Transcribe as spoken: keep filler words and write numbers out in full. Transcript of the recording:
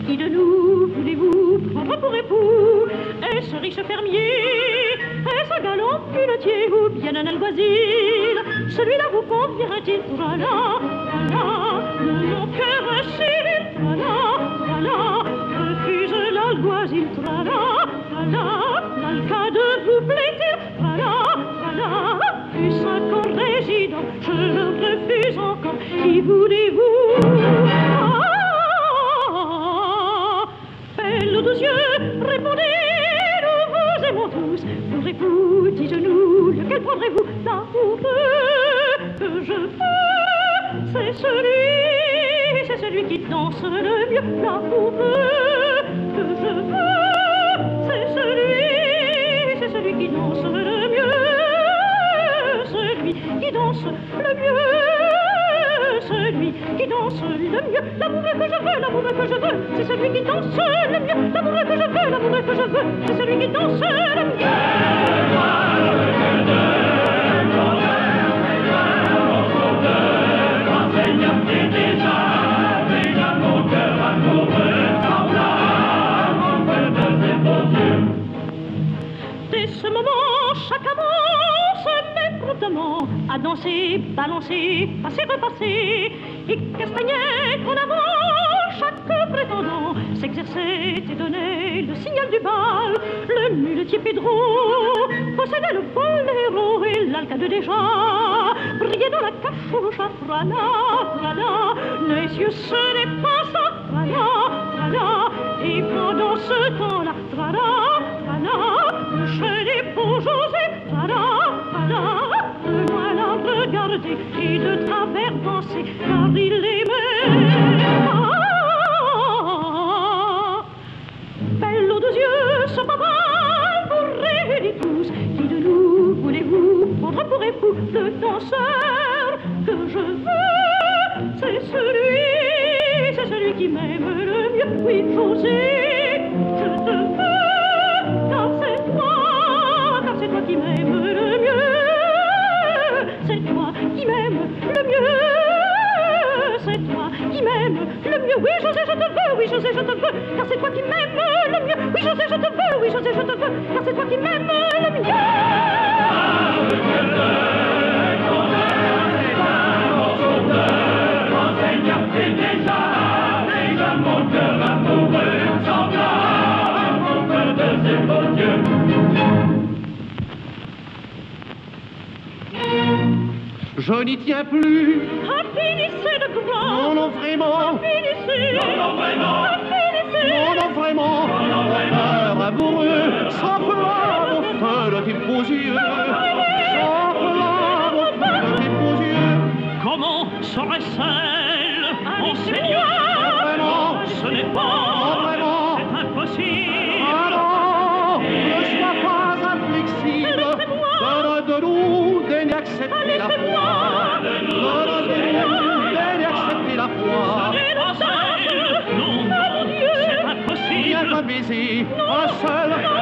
Qui de nous voulez-vous prendre pour époux? Est-ce un riche fermier? Est-ce un galant muletier ou bien un alguazil? Celui-là vous convient-il? Voilà, voilà, mon cœur civil, voilà, voilà, refuse l'alguazil, voilà, voilà, l'alcade vous plaît-il? Voilà, voilà, plus encore résident, je le refuse encore, qui voulez-vous? Ah, belle aux deux yeux, répondez, nous vous aimons tous, pour époux, dites-nous, lequel prendrez-vous? L'amoureux que je veux, c'est celui, c'est celui qui danse le mieux. L'amoureux que je veux, c'est celui, c'est celui qui danse le mieux. Celui qui danse le mieux, celui qui danse le mieux. L'amoureux que je veux, l'amoureux que je veux, c'est celui qui danse le mieux. L'amoureux que je veux, l'amoureux que je veux, c'est celui qui danse le mieux. Dès ce moment, chaque amant se met promptement à danser, balancer, passer, repasser, et castagner en avant chaque prétendant s'exerçait et donnait le signal du bal. Le muletier Pedro possédait le boléro et l'alcade déjà brillait dans la cachucha. Voilà, voilà, les yeux se dépassent, voilà, voilà, et pendant ce temps-là, voilà, voilà, le chenet pour José, voilà, voilà, de loin la regarder et de travers danser, car il aimait. Ah, belle aux deux yeux, ce papa vous réunit tous. Qui de nous voulez-vous prendre pour époux? Le danseur que je veux, c'est celui, c'est celui qui m'aime le mieux. Oui, José, je te veux, car c'est toi, car c'est toi qui m'aimes le mieux. C'est toi qui m'aimes le mieux, c'est toi qui m'aimes le mieux. Oui, José, je te veux, oui, José, je te veux, car c'est toi qui m'aimes le mieux. Oui, José, je te veux, oui, José, je te veux, car c'est toi qui m'aimes le mieux. Je n'y tiens plus. Finissez de grand. Non, non, vraiment. Finissez. Non, non, vraiment. Finissez. Non, non, vraiment. Non, non, vraiment. Amoureux, sans flamme au feu de tes beaux yeux. Sans flamme au feu de tes beaux yeux. Comment serait-elle, mon Allez, Seigneur? Vraiment. Ce n'est Non, pas, vraiment. c'est impossible. Ah non, ne sois pas inflexible. Donne-nous, daigne accepter la foi. Donne-nous, daigne accepter la foi. Non, c'est Viens impossible. pas baiser, un seul,